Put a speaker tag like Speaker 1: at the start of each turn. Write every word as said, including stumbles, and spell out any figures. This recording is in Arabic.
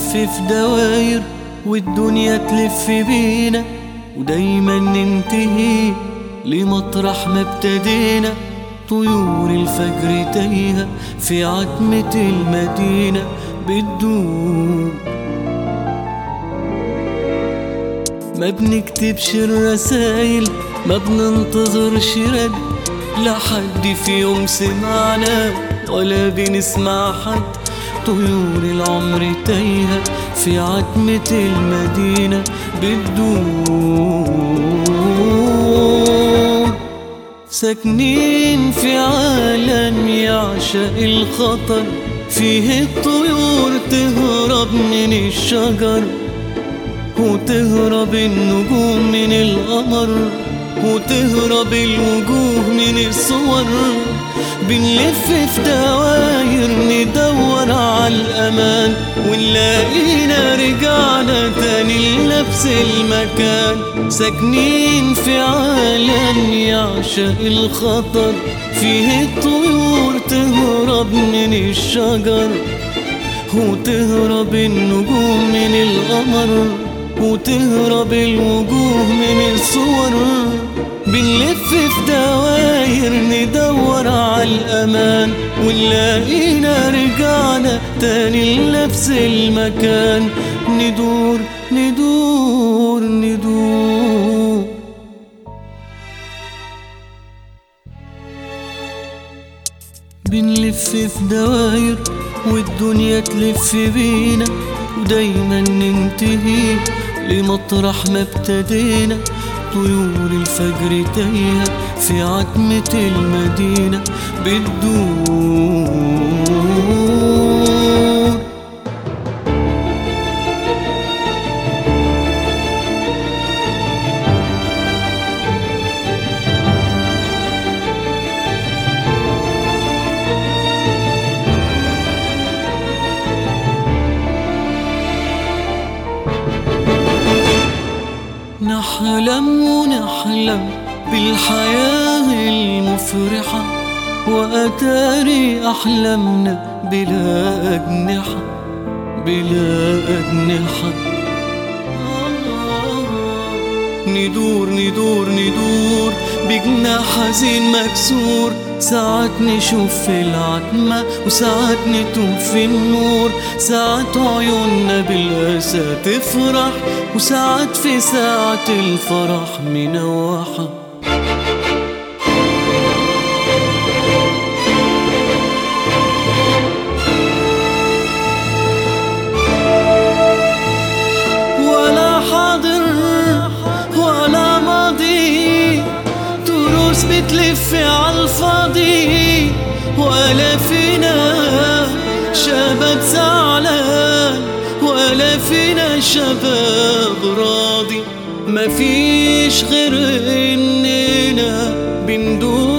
Speaker 1: بنلف في دواير والدنيا تلف بينا، ودايما ننتهي لمطرح ما ابتدينا. طيور الفجر تايهة في عتمة المدينة بتدوب. ما بنكتبش الرسايل، ما بننتظرش رد لحد في يوم سمعنا ولا بنسمع حد. طيور العمر تايهة في عتمة المدينة بتدور. ساكنين في عالم يعشق الخطر، فيه الطيور تهرب من الشجر وتهرب النجوم من القمر وتهرب الوجوه من الصور. بنلف في دواير ندور على الأمان، ونلاقينا رجعنا تاني لنفس المكان. ساكنين في عالم يعشق الخطر، فيه الطيور تهرب من الشجر وتهرب النجوم من القمر وتهرب الوجوه من الصور. بنلف في دواير ندور على الأمان، ونلاقينا رجعنا تاني لنفس المكان. ندور ندور ندور. بنلف في دواير والدنيا تلف بينا، ودايما ننتهي لمطرح ما ابتدينا. طيور الفجر تايهة في عتمة المدينة بتدور. نحلم ونحلم بالحياة المفرحة، وأتاري أحلامنا بلا أجنحة بلا أجنحة. ندور ندور ندور بجناح حزين مكسور، ساعات نشوف في العتمة وساعات نتوه في النور. ساعات عيوننا بالأسى تفرح وساعات في ساعة الفرح منوحة. ولا حاضر ولا ماضي، تروس بتلف عالفاضي، ولا فينا شباب زعلان ولا فينا شباب راضي. مفيش غير إننا بندور